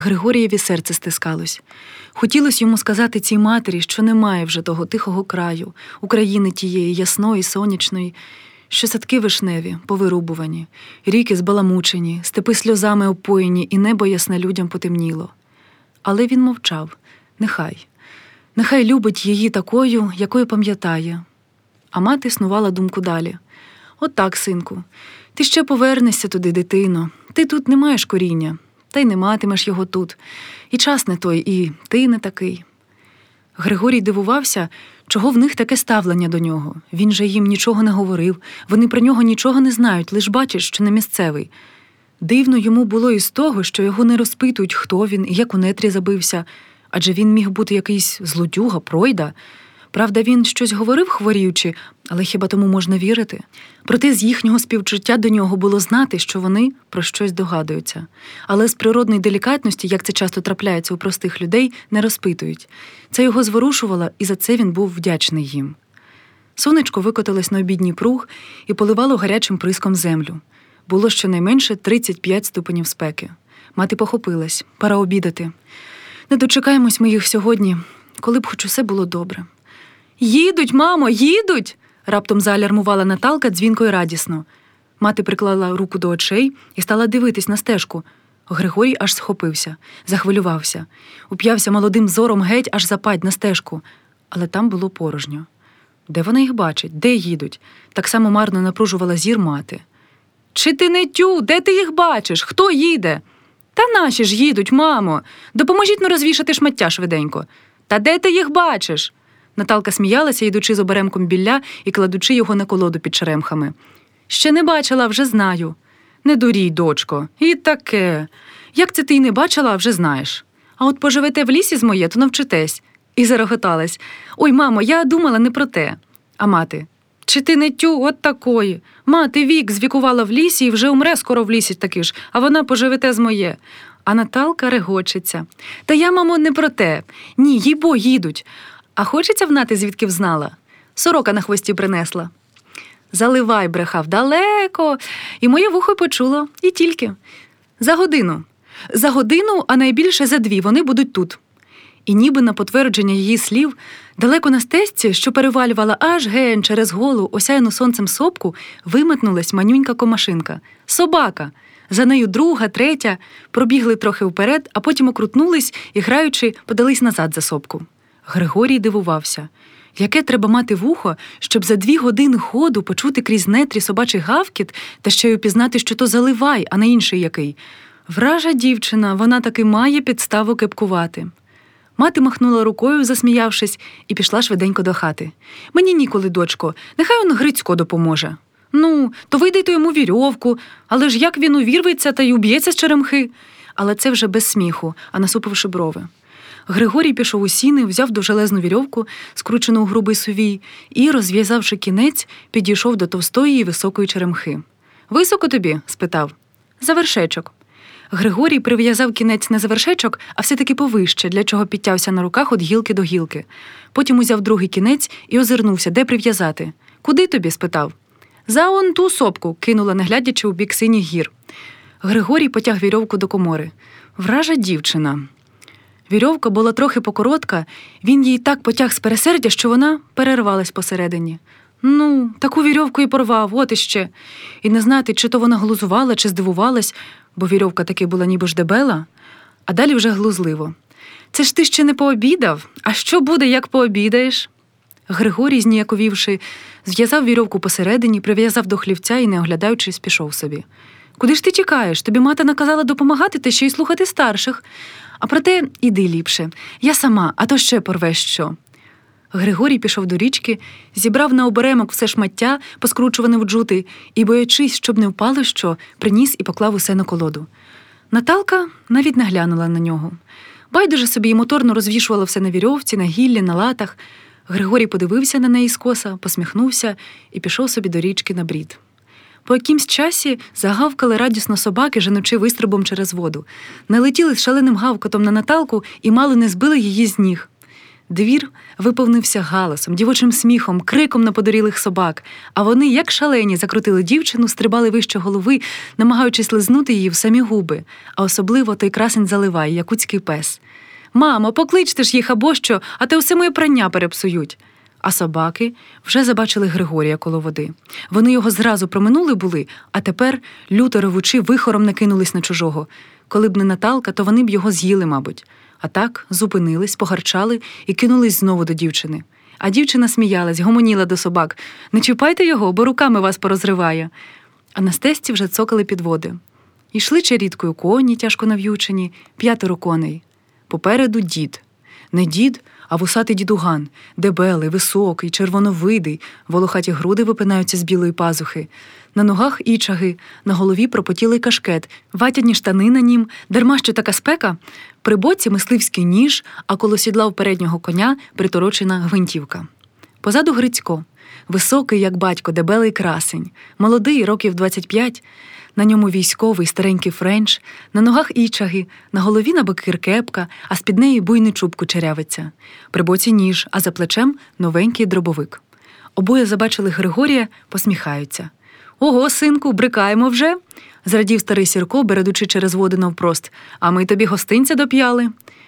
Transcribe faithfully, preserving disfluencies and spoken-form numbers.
Григорієві серце стискалось. Хотілося йому сказати цій матері, що немає вже того тихого краю, України тієї ясної, сонячної, що садки вишневі, повирубувані, ріки збаламучені, степи сльозами опоєні і небо ясне людям потемніло. Але він мовчав. Нехай. Нехай любить її такою, якою пам'ятає. А мати снувала думку далі. От так, синку, ти ще повернешся туди, дитино. Ти тут не маєш коріння, та й не матимеш його тут. І час не той, і ти не такий. Григорій дивувався, чого в них таке ставлення до нього. Він же їм нічого не говорив, вони про нього нічого не знають, лиш бачать, що не місцевий. Дивно йому було і з того, що його не розпитують, хто він і як у нетрі забився, адже він міг бути якийсь злодюга, пройда. Правда, він щось говорив хворіючи, але хіба тому можна вірити? Проте з їхнього співчуття до нього було знати, що вони про щось догадуються. Але з природної делікатності, як це часто трапляється у простих людей, не розпитують. Це його зворушувало, і за це він був вдячний їм. Сонечко викотилось на обідній пруг і поливало гарячим приском землю. Було щонайменше тридцять п'ять ступенів спеки. Мати похопилась. Пора обідати. Не дочекаємось ми їх сьогодні, коли б хоч усе було добре. «Їдуть, мамо, їдуть!» – раптом зaalярмувала Наталка дзвінко й радісно. Мати приклала руку до очей і стала дивитись на стежку. Григорій аж схопився, захвилювався. Уп'явся молодим зором геть аж западь на стежку. Але там було порожньо. Де вона їх бачить? Де їдуть? Так само марно напружувала зір мати. «Чи ти не тю? Де ти їх бачиш? Хто їде?» «Та наші ж їдуть, мамо! Допоможіть-но розвішати шмаття швиденько!» «Та де ти їх бачиш?» Наталка сміялася, йдучи з оберемком білля і кладучи його на колоду під черемхами. «Ще не бачила, вже знаю». «Не дурій, дочко, і таке. Як це ти й не бачила, вже знаєш. А от поживете в лісі з моє, то навчитесь». І зареготалась. «Ой, мамо, я думала не про те». А мати: «Чи ти не тю, от такої? Мати вік звікувала в лісі і вже умре скоро в лісі таки ж, а вона поживете з моє». А Наталка регочеться. «Та я, мамо, не про те. Ні, їй-бо, їдуть. А хочеться внати, звідки взнала? Сорока на хвості принесла». «Заливай», брехав, «далеко». І моє вухо почуло, і тільки. «За годину. За годину, а найбільше за дві, вони будуть тут». І ніби на потвердження її слів, далеко на стежці, що перевалювала аж ген через голу, осяяну сонцем сопку, виметнулась манюнька комашинка. Собака. За нею друга, третя, пробігли трохи вперед, а потім окрутнулись і, граючи, подались назад за сопку. Григорій дивувався. Яке треба мати вухо, щоб за дві години ходу почути крізь нетрі собачий гавкіт та ще й упізнати, що то заливай, а не інший який. Вража дівчина, вона таки має підставу кепкувати. Мати махнула рукою, засміявшись, і пішла швиденько до хати. «Мені ніколи, дочко, нехай он Грицько допоможе». «Ну, то видайте йому вірьовку, але ж як він увірветься та й уб'ється з черемхи?» Але це вже без сміху, а насупивши брови. Григорій пішов у сіни, взяв довжелезну вірьовку, скручену у грубий сувій, і, розв'язавши кінець, підійшов до товстої і високої черемхи. «Високо тобі?» – спитав. «За вершечок». Григорій прив'язав кінець не за вершечок, а все-таки повище, для чого підтявся на руках від гілки до гілки. Потім узяв другий кінець і озирнувся, де прив'язати. «Куди тобі?» – спитав. «За он ту сопку», – кинула, не глядячи у бік синіх гір. Григорій потяг вірьовку до комори. Вража дівчина. Вірьовка була трохи покоротка, він її так потяг з пересердя, що вона перервалась посередині. Ну, таку вірьовку і порвав, от іще. І не знати, чи то вона глузувала, чи здивувалась, бо вірьовка таки була ніби ж дебела, а далі вже глузливо. «Це ж ти ще не пообідав? А що буде, як пообідаєш?» Григорій, зніяковівши, зв'язав вірьовку посередині, прив'язав до хлівця і, не оглядаючись, пішов собі. «Куди ж ти тікаєш? Тобі мати наказала допомагати та ще й слухати старших. А проте іди ліпше. Я сама, а то ще порвеш що». Григорій пішов до річки, зібрав на оберемок все шмаття, поскручуване в джути, і, боячись, щоб не впало що, приніс і поклав усе на колоду. Наталка навіть не глянула на нього. Байдуже собі й моторно розвішувала все на вірьовці, на гіллі, на латах. Григорій подивився на неї скоса, посміхнувся і пішов собі до річки на брід. По якимсь часі загавкали радісно собаки, женучи вистрибом через воду. Налетіли з шаленим гавкотом на Наталку і мало не збили її з ніг. Двір виповнився галасом, дівочим сміхом, криком на подорілих собак, а вони, як шалені, закрутили дівчину, стрибали вище голови, намагаючись лизнути її в самі губи, а особливо той красень Заливай, якутський пес. «Мамо, покличте ж їх або що, а то все моє прання перепсують!» А собаки вже забачили Григорія коло води. Вони його зразу проминули були, а тепер, люто ревучи, вихором накинулись на чужого. Коли б не Наталка, то вони б його з'їли, мабуть. А так зупинились, погарчали і кинулись знову до дівчини. А дівчина сміялась, гомоніла до собак. «Не чіпайте його, бо руками вас порозриває!» А на стежці вже цокали підводи. Йшли черідкою коні, тяжко нав'ючені, п'ятеро коней. Попереду дід. Не дід, а вусатий дідуган, дебелий, високий, червоновидий, волохаті груди випинаються з білої пазухи. На ногах ічаги, на голові пропотілий кашкет, ватяні штани на нім, дарма що така спека. При боці мисливський ніж, а коло сідла у переднього коня приторочена гвинтівка. Позаду Грицько, високий, як батько, дебелий красень, молодий, років двадцять п'ять, на ньому військовий старенький френч, на ногах ічаги, на голові набекир кепка, а з-під неї буйний чуб кучерявиться. При боці ніж, а за плечем новенький дробовик. Обоє забачили Григорія, посміхаються. «Ого, синку, брикаємо вже?» – зрадів старий Сірко, бередучи через води навпрост. «А ми тобі гостинця доп'яли?»